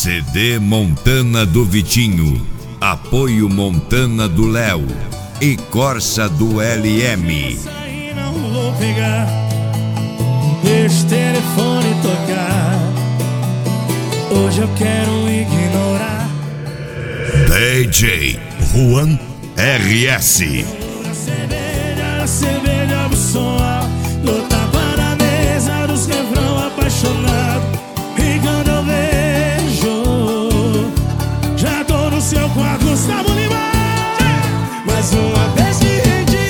CD Montana do Vitinho, apoio Montana do Léo e Corsa do LM. Não vou pegar, deixa o telefone tocar. Hoje eu quero ignorar. DJ Juan RS. A cerveja do som alto, do tapa na mesa dos refrão apaixonado. E quando eu vejo, já tô no seu quarto, Gustavo Lima. Mais uma vez me rendi,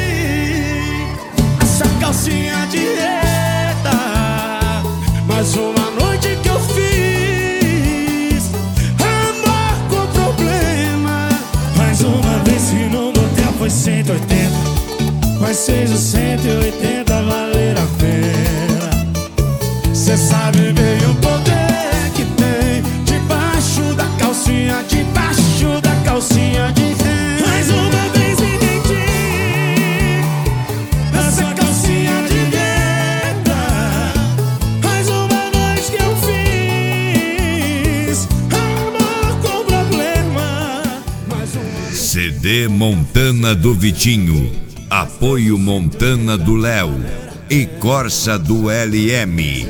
essa calcinha de reta. Mais uma noite que eu fiz amor com problema. Mais uma vez que no motel foi 180, mas fez os 180 valer a pena. Cê sabe bem o poder que tem debaixo da calcinha, debaixo da calcinha de renda. Mais uma vez me entendi, essa calcinha de renda. Mais uma noite que eu fiz amor com problema. Mais uma... CD Montana do Vitinho, apoio Montana do Léo e Corsa do LM.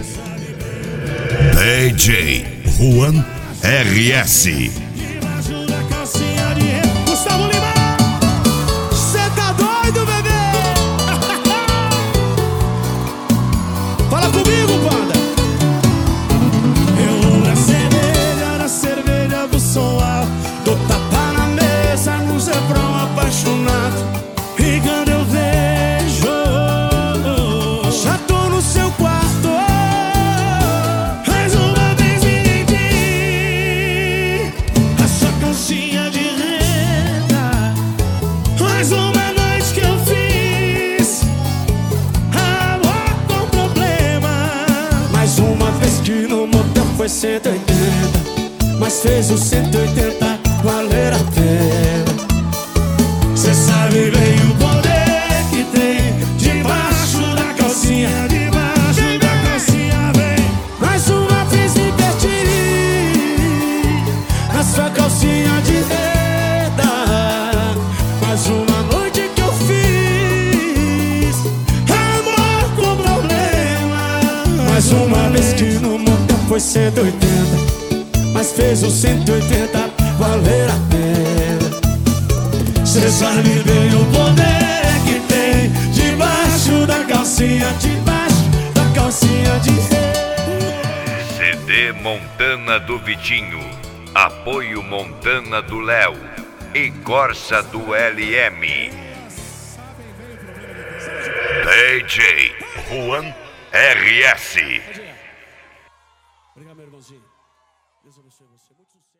DJ Juan RS. Debaixo da calcinha de renda. Gustavo Lima, cê tá doido, bebê? Fala comigo, banda. Eu vou na cerveja do som alto, do tapa na mesa, no refrão apaixonado. E quando eu vejo, já tô no seu quarto. Mais uma vez me rendi, essa calcinha de renda. Mais uma noite que eu fiz amor com problema. Mais uma vez que no motel foi 180, mas fez os 180 valer a pena. Cê sabe bem o poder que tem debaixo da calcinha, debaixo da calcinha, vem. Mais uma vez me perdi, a sua calcinha de renda. Mais uma noite que eu fiz amor com problema. Mais uma vez que no motel foi 180, mas fez os 180 valer a pena. Cê sabe bem o poder que tem debaixo da calcinha, debaixo da calcinha de renda. CD Montana do Vitinho, apoio Montana do Léo e Corsa do LM. DJ Juan RS. Obrigado, meu irmãozinho. Deus abençoe você. Muito sucesso.